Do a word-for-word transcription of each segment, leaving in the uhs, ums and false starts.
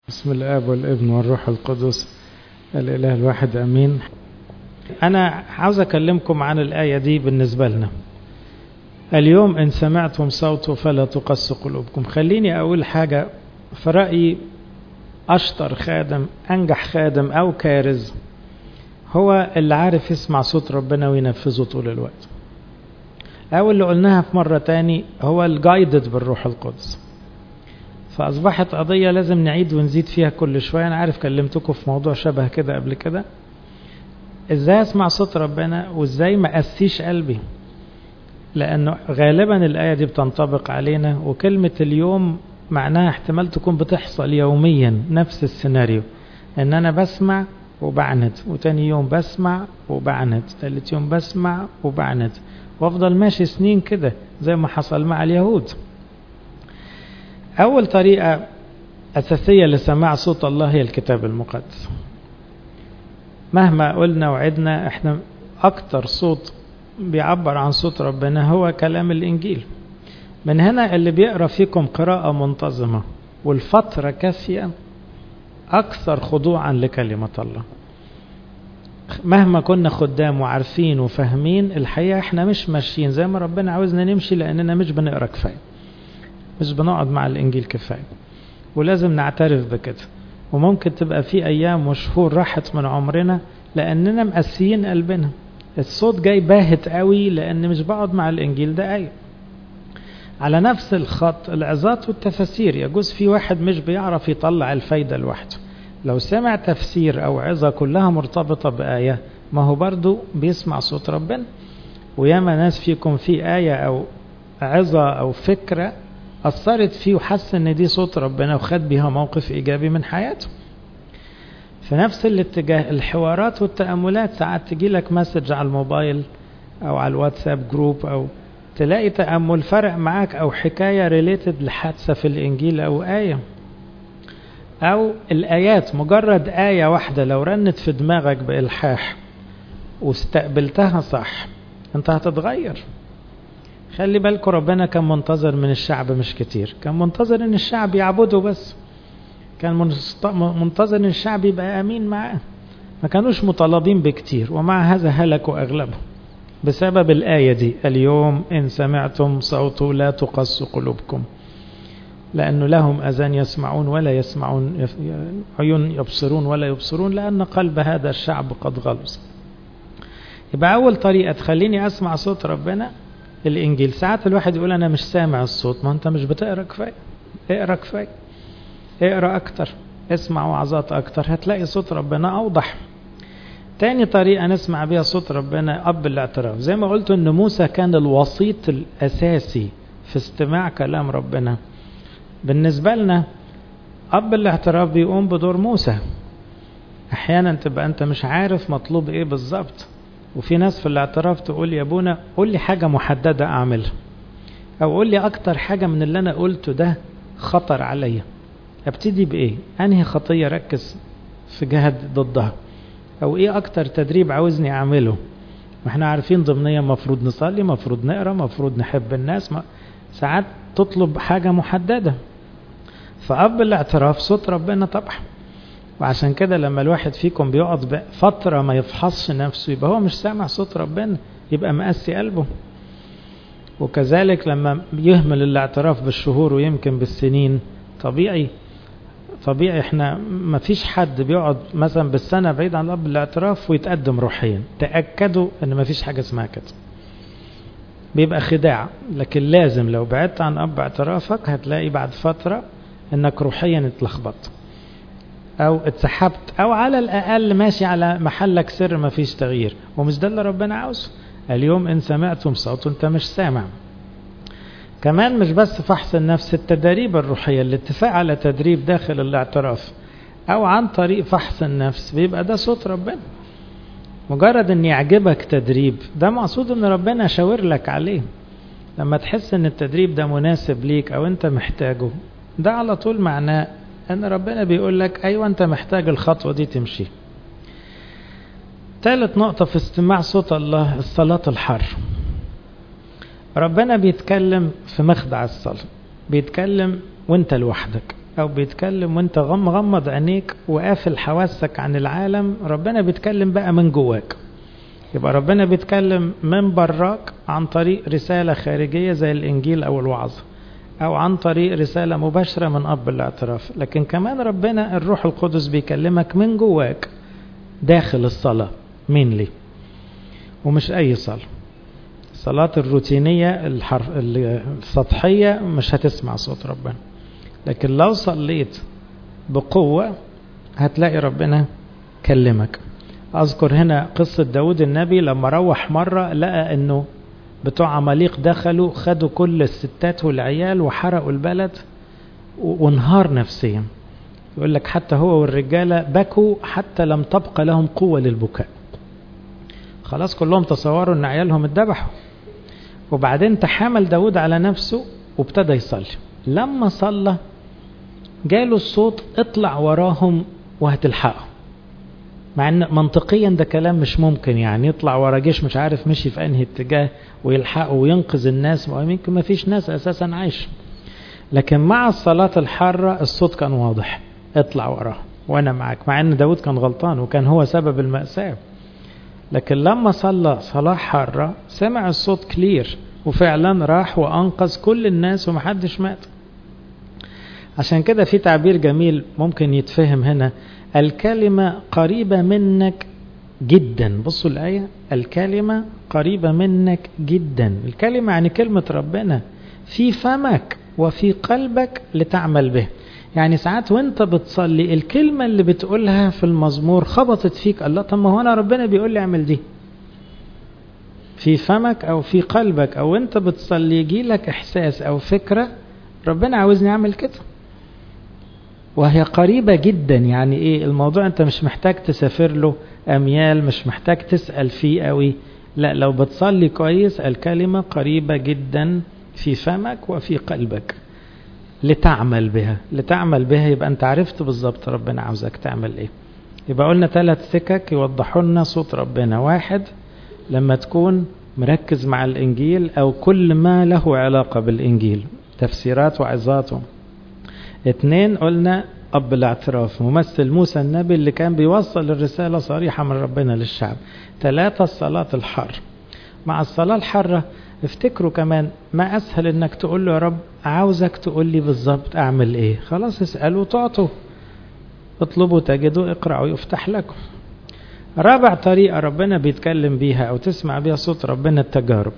بسم الآب والابن والروح القدس الإله الواحد أمين. أنا عاوز أكلمكم عن الآية دي. بالنسبة لنا اليوم إن سمعتم صوته فلا تقسوا قلوبكم. خليني أقول حاجة في رأيي، أشطر خادم أنجح خادم أو كارز هو اللي عارف يسمع صوت ربنا وينفذه طول الوقت، أو اللي قلناها في مرة تاني هو الجايدد بالروح القدس. فأصبحت قضية لازم نعيد ونزيد فيها كل شوية. أنا عارف كلمتكم في موضوع شبه كده قبل كده، إزاي أسمع صوت ربنا وإزاي ما أسيش قلبي، لأنه غالبا الآية دي بتنطبق علينا. وكلمة اليوم معناها احتمال تكون بتحصل يوميا نفس السيناريو، إن أنا بسمع وبعند، وتاني يوم بسمع وبعند، ثالث يوم بسمع وبعند، وافضل ماشي سنين كده زي ما حصل مع اليهود. أول طريقة أساسية لسماع صوت الله هي الكتاب المقدس. مهما قلنا وعدنا، احنا أكتر صوت بيعبر عن صوت ربنا هو كلام الإنجيل. من هنا اللي بيقرأ فيكم قراءة منتظمة والفترة كافية أكثر خضوعا لكلمة الله. مهما كنا خدام وعارفين وفاهمين، الحقيقة احنا مش ماشيين زي ما ربنا عاوزنا نمشي، لأننا مش بنقرأ كفاية، مش بنقعد مع الإنجيل كفاية، ولازم نعترف بكده. وممكن تبقى في أيام وشهور راحت من عمرنا لأننا مقسيين قلبنا. الصوت جاي باهت قوي لأن مش بقعد مع الإنجيل ده آية. على نفس الخط العظات والتفاسير، يجوز في واحد مش بيعرف يطلع الفايدة لوحده، لو سمع تفسير أو عظة كلها مرتبطة بآية، ما هو برضو بيسمع صوت ربنا. وياما ناس فيكم في آية أو عظة أو فكرة أثرت فيه وحس ان دي صوت ربنا وخد بيها موقف إيجابي من حياته. في نفس الاتجاه الحوارات والتأملات، ساعات تجي لك مسج على الموبايل أو على الواتساب جروب، أو تلاقي تأمل فرق معاك، أو حكاية ريليتد لحادثة في الإنجيل أو آية، أو الآيات مجرد آية واحدة لو رنت في دماغك بإلحاح واستقبلتها صح أنت هتتغير. خلي بالكم، ربنا كان منتظر من الشعب مش كتير، كان منتظر ان الشعب يعبده بس، كان منتظر ان الشعب يبقى امين معاه، ما كانوش مطالبين بكتير. ومع هذا هلكوا اغلبهم بسبب الآية دي، اليوم ان سمعتم صوته لا تقسوا قلوبكم، لانه لهم اذان يسمعون ولا يسمعون، عيون يبصرون ولا يبصرون، لان قلب هذا الشعب قد غلظ. يبقى اول طريقة تخليني اسمع صوت ربنا الإنجيل. ساعات الواحد يقول أنا مش سامع الصوت، ما أنت مش بتقرأ كفاية. اقرأ كفاية، اقرأ أكتر، اسمع وعظات أكتر، هتلاقي صوت ربنا أوضح. تاني طريقة نسمع بيها صوت ربنا أب الاعتراف. زي ما قلت أن موسى كان الوسيط الأساسي في استماع كلام ربنا. بالنسبة لنا أب الاعتراف بيقوم بدور موسى. أحيانا تبقى أنت مش عارف مطلوب إيه بالظبط، وفي ناس في الاعتراف تقول يا ابونا قول لي حاجة محددة أعملها، أو قول لي أكتر حاجة من اللي أنا قلته ده خطر عليا، أبتدي بإيه؟ أنهي خطية ركز في جهد ضدها، أو إيه أكتر تدريب عاوزني أعمله. وإحنا عارفين ضمنيا مفروض نصلي، مفروض نقرأ، مفروض نحب الناس، ما ساعات تطلب حاجة محددة. فأب الاعتراف صوت ربنا طبعا. وعشان كده لما الواحد فيكم بيقعد فترة ما يفحصش نفسه، يبقى هو مش سامع صوت ربنا، يبقى مقاسي قلبه. وكذلك لما يهمل الاعتراف بالشهور ويمكن بالسنين، طبيعي طبيعي احنا ما فيش حد بيقعد مثلا بالسنة بعيد عن أب الاعتراف ويتقدم روحيا. تأكدوا ان ما فيش حاجة اسمها كده، بيبقى خداع. لكن لازم لو بعدت عن أب اعترافك هتلاقي بعد فترة انك روحيا اتلخبطت او اتسحبت، او على الاقل ماشي على محلك سر ما فيش تغيير، ومش ده اللي ربنا عاوزه. اليوم ان سمعتم صوته انت مش سامع. كمان مش بس فحص النفس، التدريب الروحية، الاتفاق على تدريب داخل الاعتراف او عن طريق فحص النفس، بيبقى ده صوت ربنا. مجرد ان يعجبك تدريب ده مقصود ان ربنا شاور لك عليه. لما تحس ان التدريب ده مناسب ليك او انت محتاجه، ده على طول معناه أن ربنا بيقول لك أيوة أنت محتاج الخطوة دي تمشي. ثالث نقطة في استماع صوت الله، الصلاة الحر. ربنا بيتكلم في مخدع الصلاة، بيتكلم وانت لوحدك، أو بيتكلم وانت غم غمض عينيك وقافل حواسك عن العالم، ربنا بيتكلم بقى من جواك. يبقى ربنا بيتكلم من براك عن طريق رسالة خارجية زي الإنجيل أو الوعظ، أو عن طريق رسالة مباشرة من أب الاعتراف. لكن كمان ربنا الروح القدس بيكلمك من جواك داخل الصلاة مين لي، ومش أي صلاة. الصلاة الروتينية الحرف السطحية مش هتسمع صوت ربنا، لكن لو صليت بقوة هتلاقي ربنا كلمك. أذكر هنا قصة داود النبي لما روح مرة لقى أنه بتوع عماليق دخلوا خدوا كل الستات والعيال وحرقوا البلد وانهار نفسيا. يقول لك حتى هو والرجالة بكوا حتى لم تبقى لهم قوة للبكاء، خلاص كلهم تصوروا أن عيالهم اتذبحوا. وبعدين تحامل داود على نفسه وابتدى يصلي. لما صلى جاله الصوت اطلع وراهم وهتلحقهم، مع ان منطقيا ده كلام مش ممكن، يعني يطلع ورا جيش مش عارف مشي في انهي اتجاه ويلحقه وينقذ الناس، ويمكن ما فيش ناس اساسا عايش. لكن مع الصلاة الحارة الصوت كان واضح، اطلع وراه وانا معك، مع ان داود كان غلطان وكان هو سبب المأساة. لكن لما صلى صلاة حارة سمع الصوت كلير، وفعلا راح وانقذ كل الناس ومحدش مات. عشان كده في تعبير جميل ممكن يتفهم هنا، الكلمة قريبة منك جدا. بصوا الآية، الكلمة قريبة منك جدا. الكلمة يعني كلمة ربنا في فمك وفي قلبك لتعمل به. يعني ساعات وانت بتصلي الكلمة اللي بتقولها في المزمور خبطت فيك، الله طب ما هو انا ربنا بيقول لي اعمل دي. في فمك او في قلبك، او انت بتصلي يجي لك احساس او فكرة ربنا عاوزني اعمل كده، وهي قريبة جدا. يعني ايه الموضوع؟ انت مش محتاج تسافر له اميال، مش محتاج تسأل فيه قوي، لا لو بتصلي كويس الكلمة قريبة جدا في فمك وفي قلبك لتعمل بها. لتعمل بها يبقى انت عرفت بالظبط ربنا عاوزك تعمل ايه. يبقى قلنا ثلاث سكك يوضحوا لنا صوت ربنا. واحد، لما تكون مركز مع الانجيل او كل ما له علاقة بالانجيل، تفسيرات وعظاته. اثنين، قلنا اب الاعتراف ممثل موسى النبي اللي كان بيوصل الرسالة صريحة من ربنا للشعب. ثلاثة، الصلاة الحر. مع الصلاة الحرة افتكروا كمان ما اسهل انك تقول له يا رب عاوزك تقول لي بالظبط اعمل ايه. خلاص اسألوا تعطوا، اطلبوا تجدوا، اقرأوا يفتح لكم. رابع طريقة ربنا بيتكلم بيها او تسمع بيها صوت ربنا، التجارب.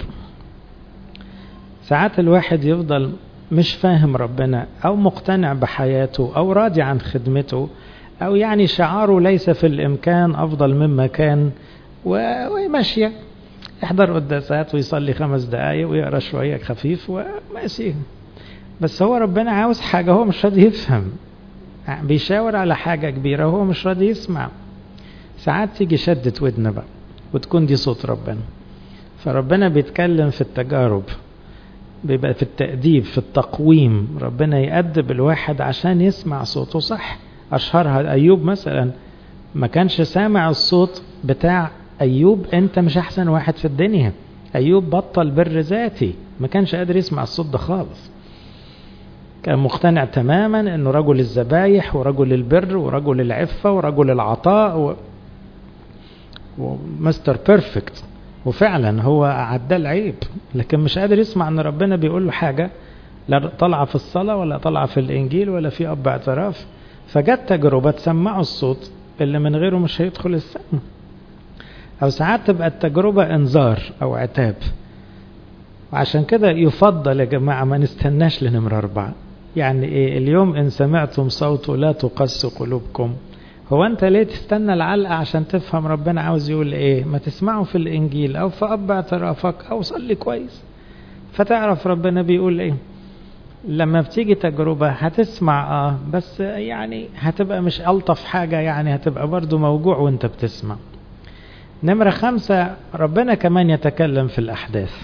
ساعات الواحد يفضل مش فاهم ربنا او مقتنع بحياته او راضي عن خدمته، او يعني شعاره ليس في الامكان افضل مما كان، وماشية يحضر قداسات ويصلي خمس دقايق ويقرأ شوية خفيف وماشي. بس هو ربنا عاوز حاجة هو مش راضي يفهم، بيشاور على حاجة كبيرة هو مش راضي يسمع. ساعات تيجي شدة ودن بقى وتكون دي صوت ربنا. فربنا بيتكلم في التجارب، بيبقى في التأديب، في التقويم. ربنا يأدب الواحد عشان يسمع صوته صح. أشهرها أيوب مثلا، ما كانش سامع الصوت بتاع أيوب أنت مش أحسن واحد في الدنيا. أيوب بطل بر ذاتي، ما كانش قادر يسمع الصوت ده خالص. كان مقتنع تماما أنه رجل الذبايح ورجل البر ورجل العفة ورجل العطاء و... ومستر بيرفكت، وفعلا هو عدى العيب، لكن مش قادر يسمع أن ربنا بيقول له حاجة لا طلع في الصلاة ولا طلع في الإنجيل ولا في أب اعتراف. فجت تجربة تسمعه الصوت اللي من غيره مش هيدخل السماء. أو ساعات تبقى التجربة انذار أو عتاب. وعشان كده يفضل يا جماعة ما نستناش لنمرة أربعة. يعني إيه؟ اليوم إن سمعتم صوته لا تقسى قلوبكم. هو أنت ليه تستنى العلقة عشان تفهم ربنا عاوز يقول إيه؟ ما تسمعه في الإنجيل أو في أب اعترافك أو صلي كويس فتعرف ربنا بيقول إيه. لما بتيجي تجربة هتسمع آه بس يعني هتبقى مش ألطف حاجة، يعني هتبقى برضو موجوع وانت بتسمع. نمرة خمسة، ربنا كمان يتكلم في الأحداث.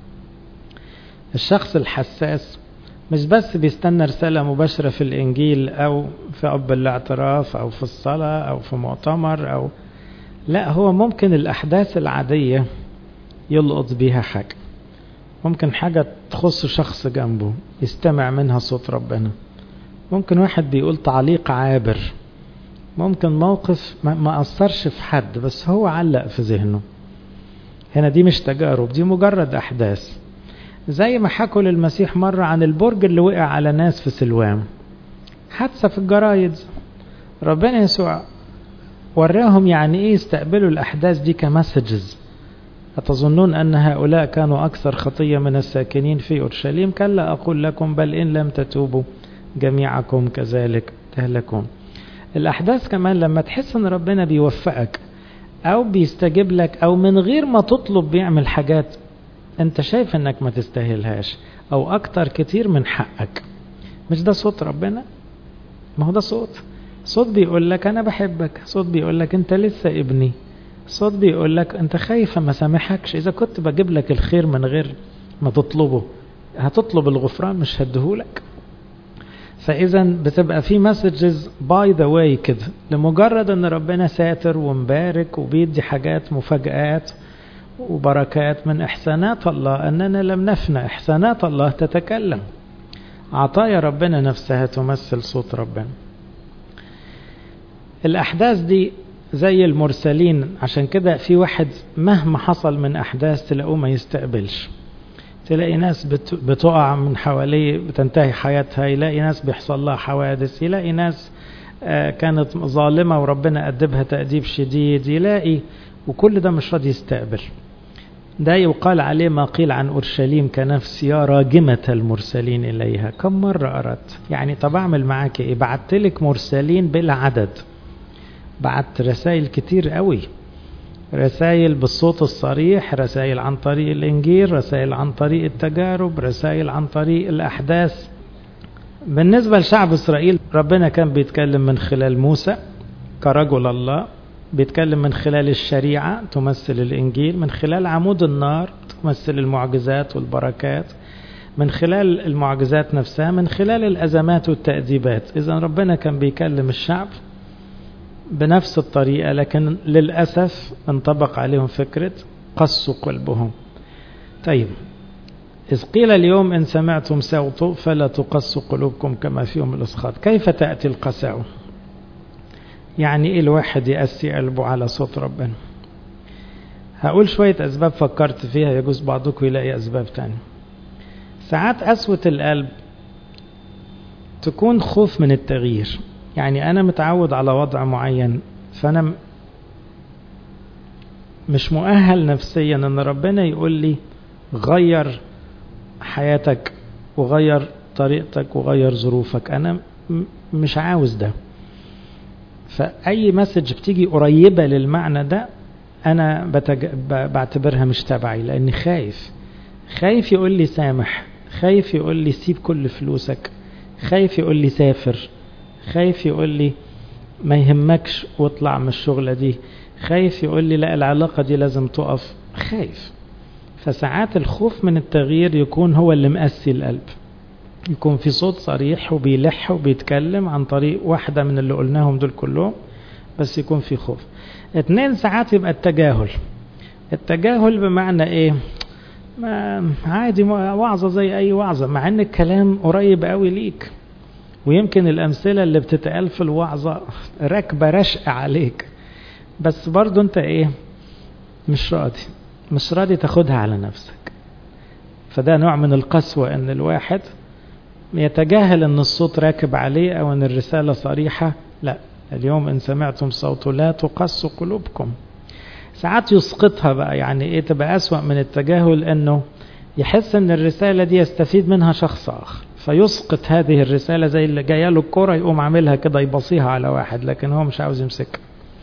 الشخص الحساس مش بس بيستنى رسالة مباشرة في الإنجيل أو في أب الاعتراف أو في الصلاة أو في مؤتمر، أو لا، هو ممكن الأحداث العادية يلقط بيها حاجة. ممكن حاجة تخص شخص جنبه يستمع منها صوت ربنا، ممكن واحد بيقول تعليق عابر، ممكن موقف ما أثرش في حد بس هو علق في ذهنه. هنا دي مش تجارب، دي مجرد أحداث. زي ما حكوا للمسيح مرة عن البرج اللي وقع على ناس في سلوان، حادثة في الجرايد. ربنا يسوع وراهم يعني ايه يستقبلوا الأحداث دي كمسجز. أتظنون أن هؤلاء كانوا أكثر خطية من الساكنين في أورشليم؟ كلا أقول لكم بل إن لم تتوبوا جميعكم كذلك تهلكون. الأحداث كمان لما تحس أن ربنا بيوفقك أو بيستجيب لك أو من غير ما تطلب بيعمل حاجات أنت شايف أنك ما تستاهلهاش أو أكتر كتير من حقك، مش ده صوت ربنا؟ ما هو ده صوت صوت بيقول لك أنا بحبك، صوت بيقول لك أنت لسه ابني، صوت بيقول لك أنت خايف ما سامحكش. إذا كنت بجيب لك الخير من غير ما تطلبه هتطلب الغفران مش هديهولك. فإذا بتبقى في مسجز باي ذا واي كده، لمجرد أن ربنا ساتر ومبارك وبيدي حاجات مفاجآت وبركات من إحسانات الله، أننا لم نفنى، إحسانات الله تتكلم، عطايا ربنا نفسها تمثل صوت ربنا. الأحداث دي زي المرسلين، عشان كده في واحد مهما حصل من أحداث تلاقوه ما يستقبلش. تلاقي ناس بتقع من حواليه بتنتهي حياتها، يلاقي ناس بيحصل لها حوادث، يلاقي ناس كانت ظالمة وربنا أدبها تأديب شديد، يلاقي، وكل ده مش راضي يستقبل. ده يقال عليه ما قيل عن أورشليم كنفس يا راجمة المرسلين إليها. كم مرة أردت يعني طب أعمل معاك إيه؟ بعت لك مرسلين بلا عدد، بعت رسائل كتير قوي، رسائل بالصوت الصريح، رسائل عن طريق الإنجيل، رسائل عن طريق التجارب، رسائل عن طريق الأحداث. بالنسبة لشعب إسرائيل ربنا كان بيتكلم من خلال موسى كرجل الله، بيتكلم من خلال الشريعة تمثل الإنجيل، من خلال عمود النار تمثل المعجزات والبركات، من خلال المعجزات نفسها، من خلال الأزمات والتأديبات. إذن ربنا كان بيكلم الشعب بنفس الطريقة، لكن للأسف انطبق عليهم فكرة قسوا قلبهم. طيب، إذ قيل اليوم إن سمعتم صوته فلا تقسوا قلوبكم كما في يوم الإسخاط. كيف تأتي القساوة؟ يعني إيه الواحد يأسي قلبه على صوت ربنا؟ هقول شوية أسباب فكرت فيها، يجوز بعضكم يلاقي أسباب تانية. ساعات قسوة القلب تكون خوف من التغيير. يعني أنا متعود على وضع معين، فأنا مش مؤهل نفسيا أن ربنا يقول لي غير حياتك وغير طريقتك وغير ظروفك. أنا مش عاوز ده. فأي مسج بتيجي قريبة للمعنى ده أنا بتج... بعتبرها مش تبعي، لأني خايف خايف يقول لي سامح، خايف يقول لي سيب كل فلوسك، خايف يقول لي سافر، خايف يقول لي ما يهمكش واطلع من الشغلة دي، خايف يقول لي لا العلاقة دي لازم تقف، خايف. فساعات الخوف من التغيير يكون هو اللي مقسي القلب، يكون في صوت صريح وبيلح وبيتكلم عن طريق واحدة من اللي قلناهم دول كلهم، بس يكون في خوف. اتنين، ساعات يبقى التجاهل. التجاهل بمعنى ايه؟ ما عادي، وعظة زي اي وعظة، مع ان الكلام قريب قوي ليك، ويمكن الامثلة اللي بتتقال في الوعظة راكبة رشق عليك، بس برضو انت ايه؟ مش راضي مش راضي تاخدها على نفسك. فده نوع من القسوة، ان الواحد يتجاهل ان الصوت راكب عليه او ان الرسالة صريحة. لا، اليوم ان سمعتم صوته لا تقسوا قلوبكم. ساعات يسقطها بقى. يعني ايه تبقى اسوأ من التجاهل؟ انه يحس ان الرسالة دي يستفيد منها شخص اخر، فيسقط هذه الرسالة، زي اللي جايه له الكرة يقوم عاملها كده يبصيها على واحد، لكن هو مش عاوز يمسك،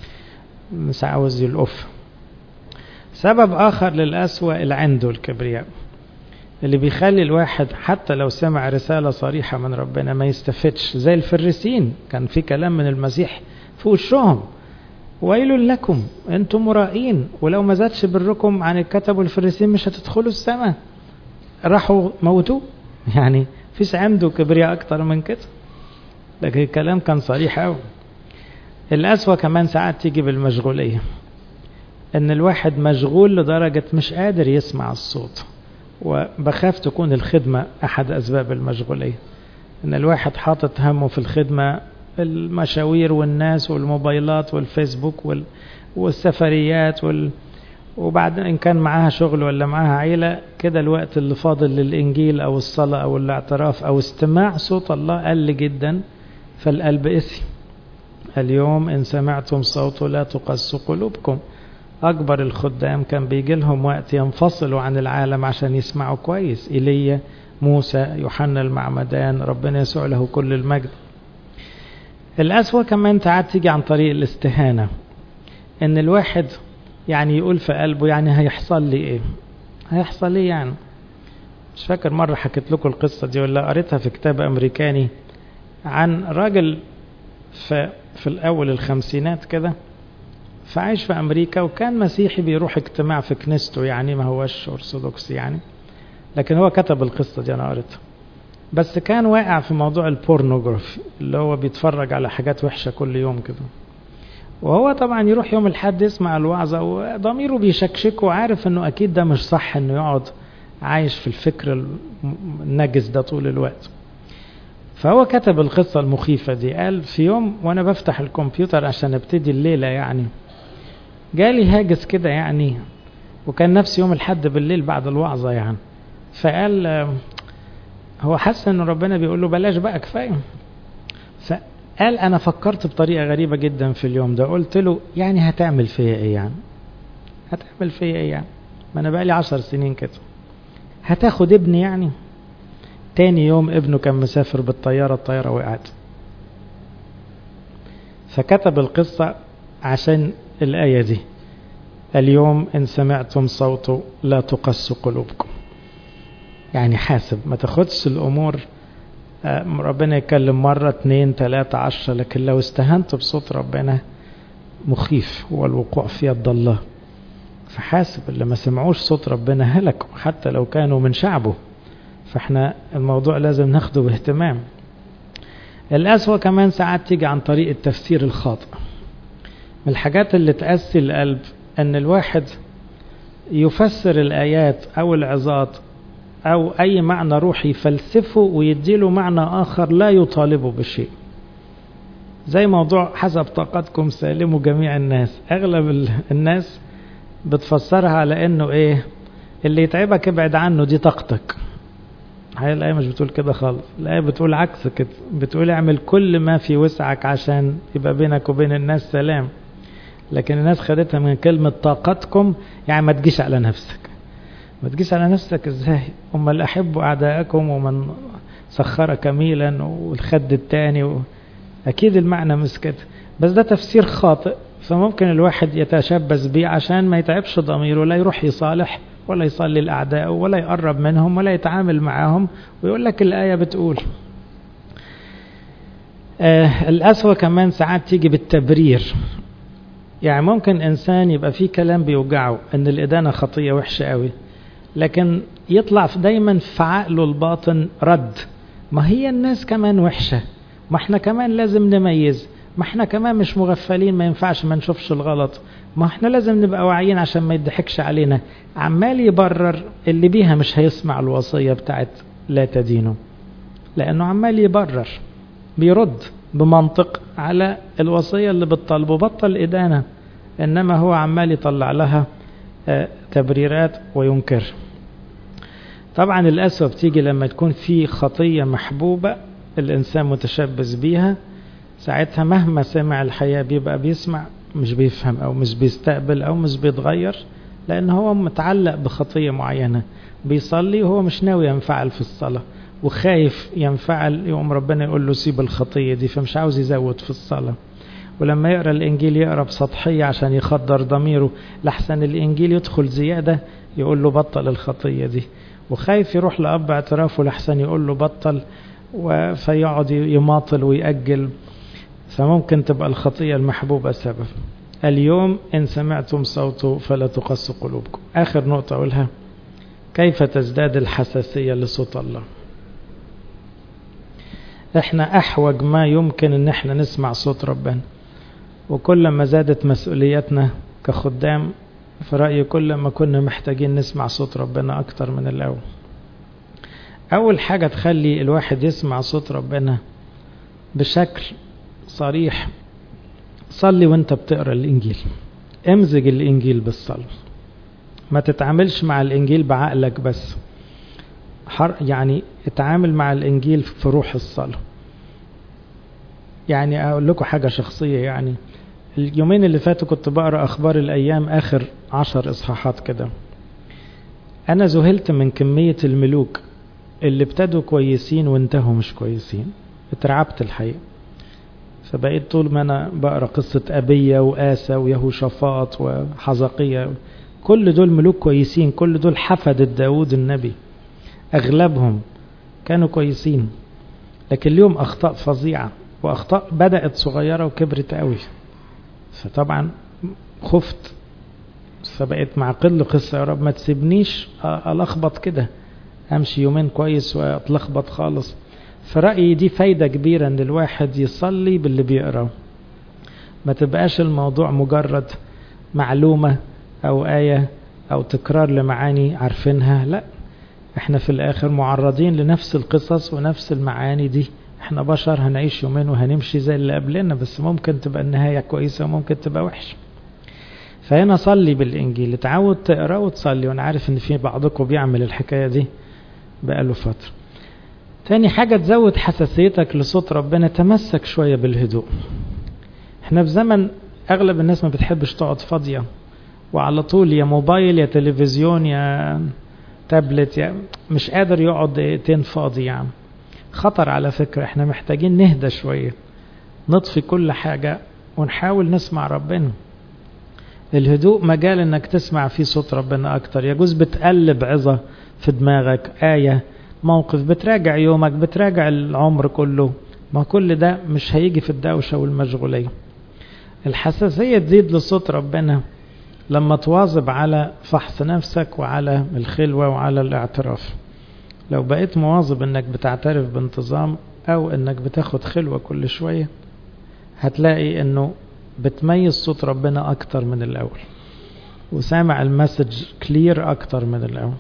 مش عاوز يلقف. سبب اخر للأسوأ العند والكبرياء، اللي بيخلي الواحد حتى لو سمع رسالة صريحة من ربنا ما يستفدش. زي الفريسين، كان في كلام من المسيح في وشهم: ويل لكم انتم مرائين، ولو ما زادش بركم عن الكتب والفريسين مش هتدخلوا السماء. راحوا موتوه. يعني فيش عنده كبرياء اكتر من كده، لكن الكلام كان صريح قوي. الأسوأ كمان ساعات تيجي بالمشغولية، ان الواحد مشغول لدرجة مش قادر يسمع الصوت. وبخاف تكون الخدمة أحد أسباب المشغولية، ان الواحد حاطط همه في الخدمة، المشاوير والناس والموبايلات والفيسبوك وال... والسفريات وال... وبعدين إن كان معاها شغل ولا معاها عيلة كده، الوقت اللي فاضل للإنجيل أو الصلاة أو الاعتراف أو استماع صوت الله قل جدا. فالقلب قسي. اليوم إن سمعتم صوته لا تقسوا قلوبكم. أكبر الخدام كان بيجي لهم وقت ينفصلوا عن العالم عشان يسمعوا كويس. إيليا، موسى، يوحنا المعمدان، ربنا يسوع له كل المجد. الأسوأ كمان ساعات تيجي عن طريق الاستهانة، إن الواحد يعني يقول في قلبه يعني هيحصل لي إيه، هيحصل لي يعني. مش فاكر مرة حكيت لكم القصة دي ولا قريتها في كتاب أمريكاني عن راجل في, في الأول الخمسينات كده، فعايش في أمريكا وكان مسيحي بيروح اجتماع في كنيسته، يعني ما هوش أرثوذكسي يعني، لكن هو كتب القصة دي أنا قريتها. بس كان واقع في موضوع البورنوغرافي اللي هو بيتفرج على حاجات وحشة كل يوم كده. وهو طبعا يروح يوم الحد يسمع الوعظة وضميره بيشكشك وعارف انه اكيد ده مش صح انه يقعد عايش في الفكر النجس ده طول الوقت. فهو كتب القصة المخيفة دي. قال في يوم وانا بفتح الكمبيوتر عشان ابتدي الليلة يعني، جالي هاجس كده يعني، وكان نفس يوم الحد بالليل بعد الوعظة يعني. فقال هو حس ان ربنا بيقول له بلاش بقى كفاية. فقال انا فكرت بطريقة غريبة جدا في اليوم ده. قلت له يعني هتعمل فيا ايه يعني، هتعمل فيا ايه يعني، ما انا بقى لي عشر سنين كده، هتاخد ابني يعني. تاني يوم ابنه كان مسافر بالطيارة، الطيارة وقعت. فكتب القصة عشان الآية دي، اليوم إن سمعتم صوته لا تقسوا قلوبكم. يعني حاسب، ما تاخدش الأمور ربنا يتكلم مرة اتنين تلاتة عشرة، لكن لو استهنت بصوت ربنا مخيف، هو الوقوع في يد الله. فحاسب اللي ما سمعوش صوت ربنا هلكوا حتى لو كانوا من شعبه. فاحنا الموضوع لازم ناخده باهتمام. الأسوأ كمان ساعات تيجي عن طريق التفسير الخاطئ. من الحاجات اللي تأسي القلب أن الواحد يفسر الآيات أو العظات أو أي معنى روحي يفلسفه ويديله معنى آخر لا يطالبه بشيء. زي موضوع حسب طاقتكم سالموا جميع الناس. أغلب الناس بتفسرها على أنه إيه، اللي يتعبك ابعد عنه، دي طاقتك. هاي الآية مش بتقول كده خالص. الآية بتقول عكس كده، بتقول اعمل كل ما في وسعك عشان يبقى بينك وبين الناس سلام. لكن الناس خدتها من كلمة طاقتكم يعني ما تجيش على نفسك. ما تجيش على نفسك ازاي؟ هم اللي أحبوا أعداءكم ومن سخر كميلا والخد التاني و... أكيد المعنى مش كده، بس ده تفسير خاطئ. فممكن الواحد يتشبث بيه عشان ما يتعبش ضميره، لا يروح يصالح ولا يصلي الأعداء ولا يقرب منهم ولا يتعامل معهم، ويقول لك الآية بتقول. آه الأسوأ كمان ساعات تيجي بالتبرير. يعني ممكن إنسان يبقى فيه كلام بيوجعه أن الإدانة خطية وحشة قوي، لكن يطلع دايما في عقله الباطن رد، ما هي الناس كمان وحشة، ما احنا كمان لازم نميز، ما احنا كمان مش مغفلين ما ينفعش ما نشوفش الغلط، ما احنا لازم نبقى واعيين عشان ما يضحكش علينا. عمال يبرر اللي بيها مش هيسمع الوصية بتاعت لا تدينه، لأنه عمال يبرر بيرد بمنطق على الوصية اللي بتطلبه، بطل إدانة، إنما هو عمال يطلع لها تبريرات وينكر. طبعا الأسوأ بتيجي لما تكون في خطية محبوبة الإنسان متشبث بيها، ساعتها مهما سمع الحياة بيبقى بيسمع مش بيفهم أو مش بيستقبل أو مش بيتغير، لأن هو متعلق بخطية معينة. بيصلي وهو مش ناوي ينفعل في الصلاة وخايف ينفعل، يقوم ربنا يقول له سيب الخطية دي، فمش عاوز يزود في الصلاة. ولما يقرأ الإنجيل يقرأ بسطحية عشان يخدر ضميره، لحسن الإنجيل يدخل زيادة يقول له بطل الخطية دي، وخايف يروح لأب اعترافه لحسن يقول له بطل، فيقعد يماطل ويأجل. فممكن تبقى الخطية المحبوبة سبب. اليوم إن سمعتم صوته فلا تقسوا قلوبكم. آخر نقطة أقولها، كيف تزداد الحساسية لصوت الله. احنا أحوج ما يمكن ان احنا نسمع صوت ربنا، وكل ما زادت مسؤولياتنا كخدام في رأيي كل ما كنا محتاجين نسمع صوت ربنا أكتر من الأول. أول حاجة تخلي الواحد يسمع صوت ربنا بشكل صريح، صلي وانت بتقرأ الإنجيل، امزج الإنجيل بالصلاة، ما تتعاملش مع الإنجيل بعقلك بس، يعني اتعامل مع الإنجيل في روح الصلاة. يعني أقول لكم حاجة شخصية، يعني اليومين اللي فاتوا كنت بقرأ أخبار الأيام آخر عشر إصحاحات كده، أنا ذهلت من كمية الملوك اللي ابتدوا كويسين وانتهوا مش كويسين، اترعبت الحقيقة. فبقيت طول ما أنا بقرأ قصة أبية وآسى ويهوشافاط وحزقية، كل دول ملوك كويسين، كل دول حفدة داود النبي، أغلبهم كانوا كويسين، لكن اليوم أخطاء فظيعة، وأخطاء بدأت صغيرة وكبرت قوي. فطبعا خفت، فبقيت مع كل قصة يا رب ما تسيبنيش ألخبط كده، أمشي يومين كويس وأتلخبط خالص. فرأيي دي فايدة كبيرة أن الواحد يصلي باللي بيقرأ، ما تبقاش الموضوع مجرد معلومة أو آية أو تكرار لمعاني عارفينها، لا، احنا في الآخر معرضين لنفس القصص ونفس المعاني دي. احنا بشر هنعيش يومين وهنمشي زي اللي قبلنا، بس ممكن تبقى النهاية كويسة وممكن تبقى وحشة. فهنا صلي بالإنجيل، تعود تقرأ وتصلي، وانا عارف ان في بعضكم بيعمل الحكاية دي بقاله فترة. تاني حاجة تزود حساسيتك لصوت ربنا، تمسك شوية بالهدوء. احنا في زمن اغلب الناس ما بتحبش تقعد فاضية، وعلى طول يا موبايل يا تلفزيون يا تابلت، يا مش قادر يقعد دقيقتين فاضي. يعني خطر على فكرة، احنا محتاجين نهدى شوية، نطفي كل حاجة ونحاول نسمع ربنا. الهدوء مجال انك تسمع فيه صوت ربنا اكتر. يجوز بتقلب عظة في دماغك، آية، موقف، بتراجع يومك، بتراجع العمر كله، ما كل ده مش هيجي في الدوشة والمشغولية. الحساسية تزيد لصوت ربنا لما تواظب على فحص نفسك وعلى الخلوة وعلى الاعتراف. لو بقيت مواظب انك بتعترف بانتظام او انك بتاخد خلوة كل شوية، هتلاقي انه بتميز صوت ربنا اكتر من الاول، وسامع المسج كلير اكتر من الاول.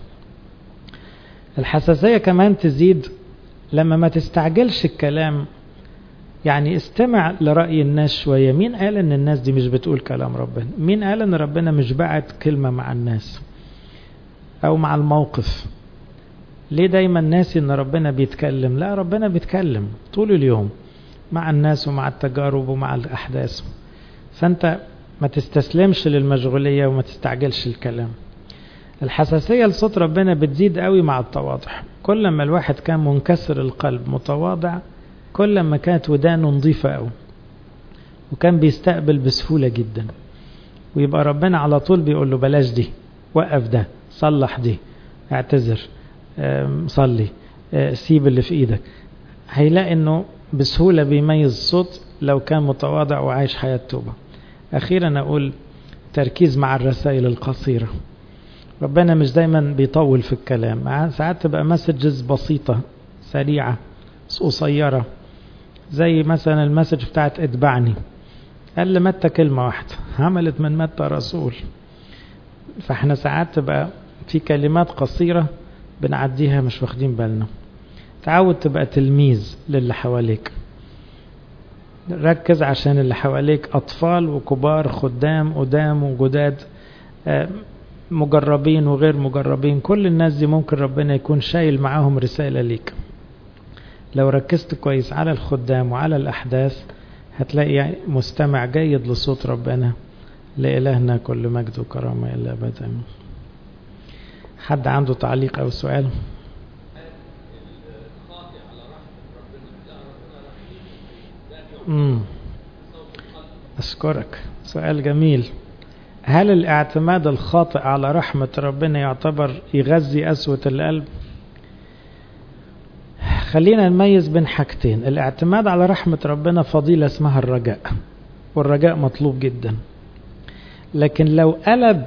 الحساسية كمان تزيد لما ما تستعجلش الكلام، يعني استمع لرأي الناس شوية. مين قال ان الناس دي مش بتقول كلام ربنا؟ مين قال ان ربنا مش بعت كلمة مع الناس او مع الموقف؟ ليه دايما ناسي ان ربنا بيتكلم؟ لا، ربنا بيتكلم طول اليوم مع الناس ومع التجارب ومع الأحداث. فأنت ما تستسلمش للمشغولية وما تستعجلش الكلام. الحساسية لصوت ربنا بتزيد قوي مع التواضع. كل ما الواحد كان منكسر القلب متواضع، كل ما كانت ودانه نظيفة قوي، وكان بيستقبل بسهولة جدا. ويبقى ربنا على طول بيقول له بلاش دي، وقف ده، صلح دي، اعتذر، صلي، سيب اللي في ايدك. هيلاقي انه بسهولة بيميز الصوت لو كان متواضع وعايش حياة توبة. أخيرا أقول تركيز مع الرسائل القصيرة. ربنا مش دايما بيطول في الكلام، ساعات تبقى مسجز بسيطة سريعة قصيرة، زي مثلا المسج بتاعت اتبعني، قال لمتى كلمة واحدة عملت من متى رسول. فاحنا ساعات تبقى في كلمات قصيرة بنعديها مش واخدين بالنا. تعود تبقى تلميذ للي حواليك، ركز عشان اللي حواليك أطفال وكبار، خدام قدام وجداد، مجربين وغير مجربين، كل الناس دي ممكن ربنا يكون شايل معاهم رسالة ليك. لو ركزت كويس على الخدام وعلى الأحداث هتلاقي مستمع جيد لصوت ربنا. لإلهنا كل مجد وكرامة إلا أبدا. حد عنده تعليق أو سؤال؟ امم أشكرك، سؤال جميل. هل الاعتماد الخاطئ على رحمة ربنا يعتبر يغذي قسوة القلب؟ خلينا نميز بين حاجتين. الاعتماد على رحمة ربنا فضيلة اسمها الرجاء، والرجاء مطلوب جدا. لكن لو قلب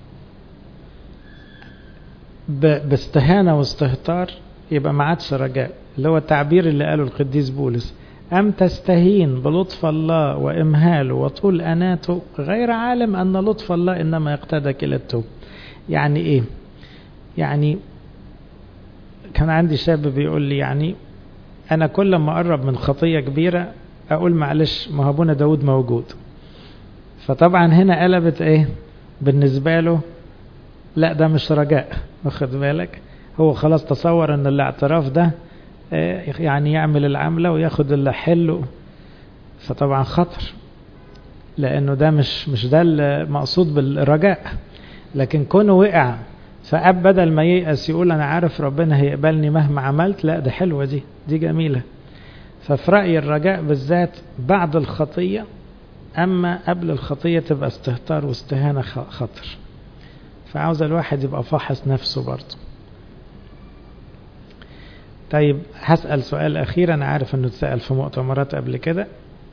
باستهانة واستهتار يبقى ما عادش رجاء، اللي هو التعبير اللي قاله القديس بولس: أم تستهين بلطف الله وإمهاله وطول أناته غير عالم أن لطف الله إنما يقتدك إلى التوب. يعني إيه؟ يعني كان عندي شاب بيقول لي يعني أنا كل ما أقرب من خطية كبيرة أقول معلش ما أبونا داود موجود. فطبعا هنا قلبت إيه بالنسبة له، لا ده مش رجاء، واخد بالك، هو خلاص تصور أن الاعتراف ده يعني يعمل العملة وياخد اللي حله. فطبعا خطر، لأنه ده مش مش ده المقصود بالرجاء. لكن كونه وقع فأب بدل ما ييأس يقول أنا عارف ربنا هيقبلني مهما عملت، لا ده حلوة دي دي جميلة. ففي رأي الرجاء بالذات بعد الخطية، أما قبل الخطية تبقى استهتار واستهانة خطر. فعاوز الواحد يبقى فاحص نفسه برضه. طيب هسأل سؤال أخير، أنا عارف أنه تسأل في مؤتمرات قبل كده.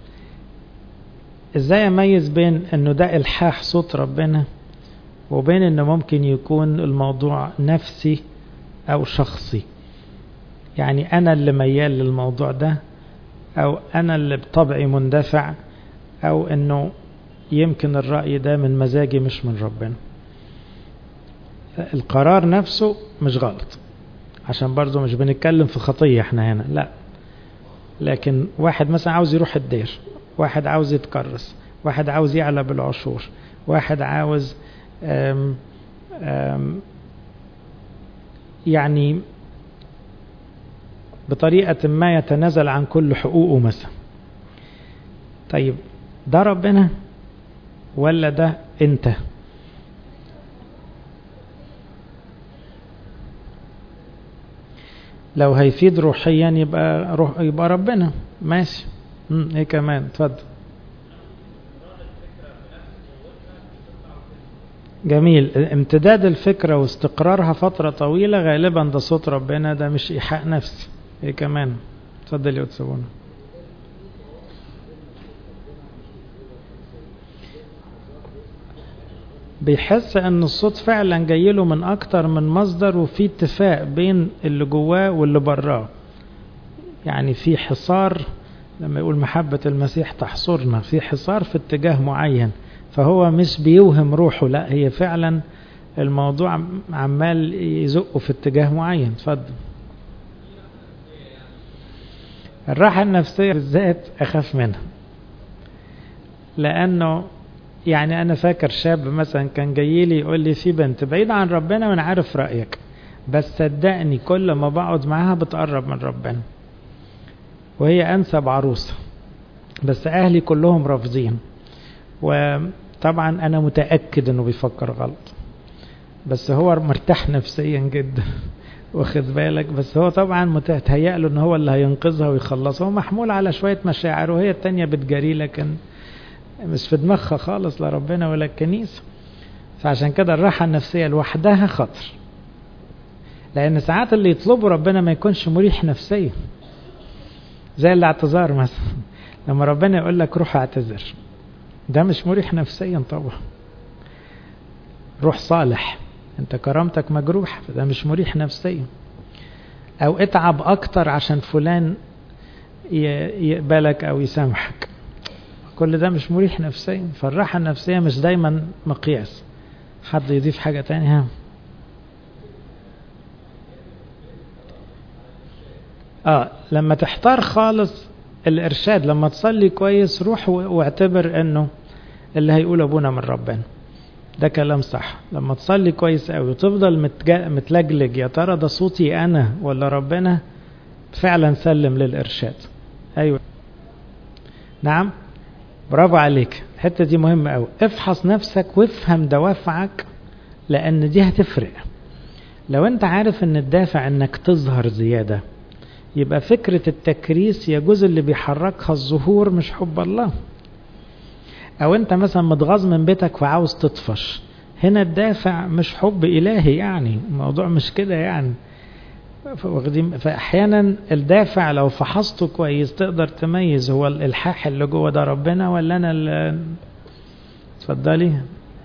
إزاي أميز بين أنه ده إلحاح صوت ربنا وبين أنه ممكن يكون الموضوع نفسي أو شخصي؟ يعني أنا اللي ميال للموضوع ده، أو أنا اللي بطبعي مندفع، أو أنه يمكن الرأي ده من مزاجي مش من ربنا. القرار نفسه مش غلط، عشان برضو مش بنتكلم في خطية احنا هنا، لا. لكن واحد مثلا عاوز يروح الدير، واحد عاوز يتكرس، واحد عاوز يعلى بالعشور، واحد عاوز أم أم يعني بطريقة ما يتنازل عن كل حقوقه مثلا. طيب ده ربنا ولا ده انت؟ لو هيفيد روحيا يبقى روح يبقى ربنا ماشي. امم ايه كمان؟ اتفضل. جميل. امتداد الفكرة واستقرارها فترة طويلة غالبا ده صوت ربنا، ده مش إيحاء نفسي. ايه كمان؟ اتفضل يا أتسابونا. بيحس ان الصوت فعلا جايله من اكتر من مصدر، وفي اتفاق بين اللي جواه واللي براه. يعني في حصار، لما يقول محبة المسيح تحصرنا، في حصار في اتجاه معين. فهو مش بيوهم روحه، لا، هي فعلا الموضوع عمال يزقه في اتجاه معين. اتفضل. الراحة النفسية بالذات اخاف منها، لانه يعني أنا فاكر شاب مثلا كان جاي لي يقول لي في بنت بعيد عن ربنا وأنا عارف رأيك، بس صدقني كل ما بقعد معاها بتقرب من ربنا، وهي أنسب عروسة، بس أهلي كلهم رافضين. وطبعا أنا متأكد أنه بيفكر غلط، بس هو مرتاح نفسيا جدا، واخد بالك. بس هو طبعا متهيأ له أنه هو اللي هينقذها ويخلصها، هو محمول على شوية مشاعر، وهي التانية بتجري، لكن مش في دماغها خالص لا ربنا ولا الكنيسة. فعشان كده الراحة النفسية لوحدها خطر، لأن ساعات اللي يطلبوا ربنا ما يكونش مريح نفسيا، زي الاعتذار مثلا. لما ربنا يقول لك روح اعتذر، ده مش مريح نفسيا طبعا. روح صالح، انت كرامتك مجروح، فده مش مريح نفسيا. او اتعب اكتر عشان فلان يقبلك او يسامحك، كل ده مش مريح نفسيا. فالراحة النفسية مش دايما مقياس. حد يضيف حاجة تانية؟ ها. اه لما تحتار خالص الارشاد، لما تصلي كويس روح واعتبر انه اللي هيقول ابونا من ربنا، ده كلام صح. لما تصلي كويس قوي وتفضل متلجلج يا ترى ده صوتي انا ولا ربنا، فعلا سلم للارشاد. ايوه نعم، برافو عليك، الحتة دي مهمة قوي. افحص نفسك وافهم دوافعك، لان دي هتفرق. لو انت عارف ان الدافع انك تظهر زيادة، يبقى فكرة التكريس يجوز اللي بيحركها الظهور مش حب الله. او انت مثلا متغاظ من بيتك وعاوز تطفش، هنا الدافع مش حب الهي، يعني الموضوع مش كده يعني. فاحيانا الدافع لو فحصته كويس تقدر تميز هو الالحاح اللي جوه ده ربنا ولا انا اللي. اتفضلي.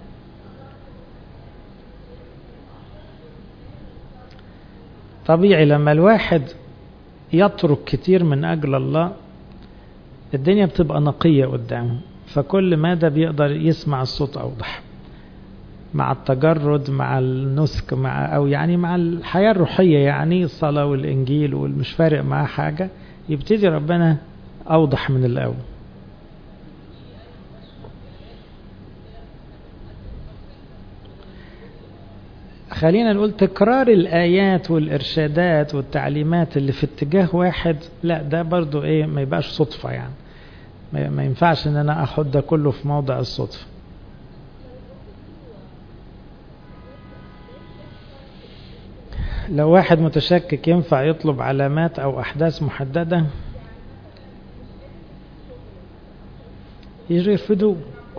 طبيعي لما الواحد يترك كتير من اجل الله الدنيا بتبقى نقية قدامه، فكل ما ده بيقدر يسمع الصوت اوضح. مع التجرد، مع النسك، مع أو يعني مع الحياة الروحية، يعني الصلاة والإنجيل والمش فارق معاه حاجة، يبتدي ربنا أوضح من الأول. خلينا نقول تكرار الآيات والإرشادات والتعليمات اللي في اتجاه واحد، لا ده برضو إيه ما يبقاش صدفة، يعني ما ينفعش إن أنا أحط ده كله في موضع الصدفة. لو واحد متشكك ينفع يطلب علامات أو أحداث محددة يجي يرفضوه.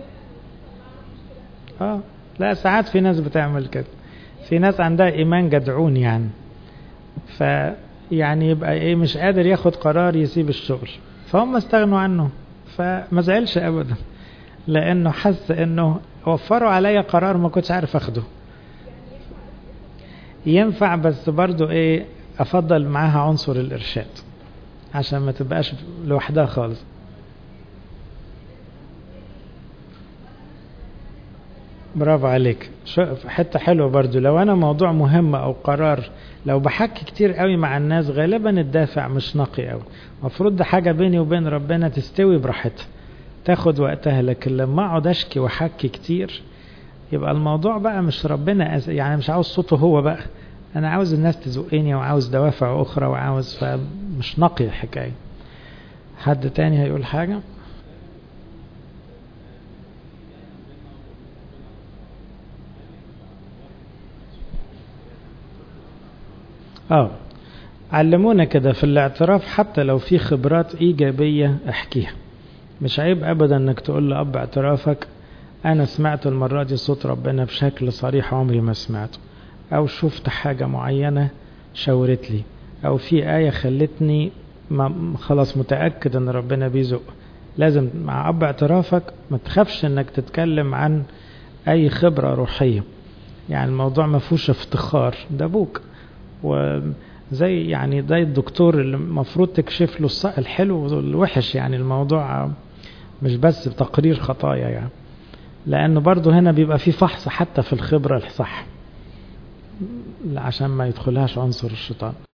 آه لا، ساعات في ناس بتعمل كده، في ناس عندها إيمان جدعون يعني، فيعني يبقى إيه مش قادر ياخد قرار يسيب الشغل، فهم استغنوا عنه، فما زعلش أبدا، لأنه حس إنه وفروا عليا قرار ما كنتش عارف أخده. ينفع، بس برضو إيه أفضل معاها عنصر الإرشاد عشان ما تبقاش لوحدها خالص. برافو عليك، حتة حلوة برضو. لو أنا موضوع مهم أو قرار لو بحكي كتير قوي مع الناس غالبا الدافع مش نقي قوي، مفروض ده حاجة بيني وبين ربنا تستوي براحتها تاخد وقتها، لكن لما اقعد اشكي وحكي كتير يبقى الموضوع بقى مش ربنا أز... يعني مش عاوز صوته هو بقى، انا عاوز الناس تزقني وعاوز دوافع اخرى وعاوز، فمش نقي الحكاية. حد تاني هيقول حاجة؟ اه علمونا كده في الاعتراف، حتى لو في خبرات ايجابية احكيها، مش عيب ابدا انك تقول لأب اعترافك انا سمعت المرة دي صوت ربنا بشكل صريح عمري ما سمعته، او شفت حاجة معينة شاورت لي، او في آية خلتني ما خلاص متأكد ان ربنا بيزق. لازم مع اب اعترافك ما تخافش انك تتكلم عن اي خبرة روحية، يعني الموضوع ما فيهوش افتخار، ده ابوك، وزي يعني ده الدكتور اللي المفروض تكشف له الحلو والوحش، يعني الموضوع مش بس تقرير خطايا يعني، لأنه برضو هنا بيبقى في فحص حتى في الخبرة الصح عشان ما يدخلهاش عنصر الشيطان.